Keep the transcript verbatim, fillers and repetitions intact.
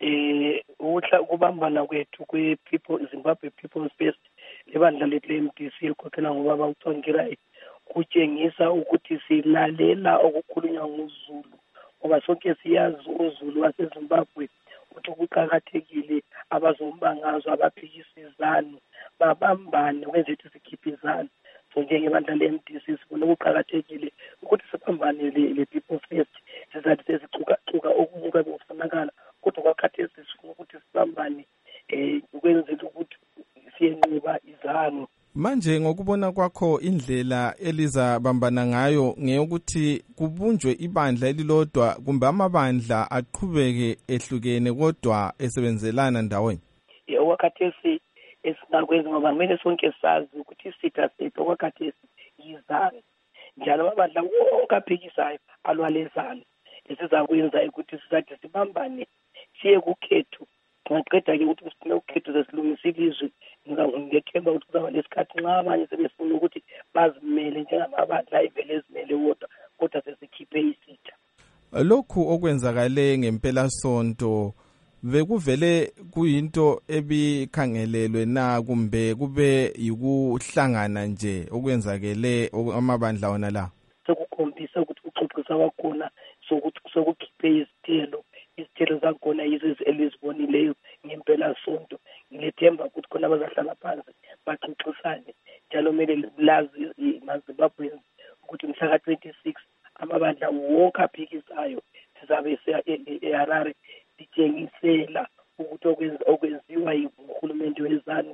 eh uhla kubambana kwethu kwe-people Zimbabwe People's First lebandla lethu le-M D C elikhokhela ngobaba uTsvangirai kutshengisa ukuthi silalela okukhulunywa nguZulu ngoba sonke siyazi uZulu waseZimbabwe ukuthi kuqakathekile abazombangazwa abaphikisizana babambane kwenze ukuthi sikhiphe izandla. So njengebandla le-M D C sifuna ukuqakathekile ukuthi sibambane le-People First sizathi sezicukacuka okunye kwabe kufanakala kodwa kwakhathesi sifuna ukuthi sibambane um ukwenzela ukuthi siyenqoba izanu. Manje ngokubona kwakho indlela elizabambana ngayo ngeyokuthi kubunjwe ibandla elilodwa kumbe amabandla aqhubeke ehlukene kodwa esebenzelana ndawonye? Yeah, wakhathesi esingakwenza ngoba kumele sonke sazi ukuthi isitha sethu wakhathesi yizanu. Njalo amabandla wonke aphikisayo alwalezana. Esizakwenza ukuthi sizathi sibambane siye kukhetho. Ngaqeda ke ukuthi sifuna ukhetho zesilungisa ilizwe ngithemba ukuthi kuzaba lesikhathi nxa abanye sebefuna ukuthi bazimele njengamabandla ivele ezimele wodwa kodwa sesikhiphe isitha. Lokhu okwenzakale ngempela sonto bekuvele kuyinto ebikhangelelwe na kumbe kube yikuhlangana nje okwenzakele amabandla wona la? Sekukhombisa ukuthi uxoxisa wakhona sokuthi sokukhiphe izithelo izithelo zakhona yizo elizibonileyo ngempela sonto. Ngilethemba ukuthi khona abazahlala phansi baxoxisane njalo kumele lazi maZimbabweans ukuthi mhla twenty-six amabandla wonke aphikisayo sizabe eHarare sitshengisela ukuthi okwenziwa yihulumende wezanu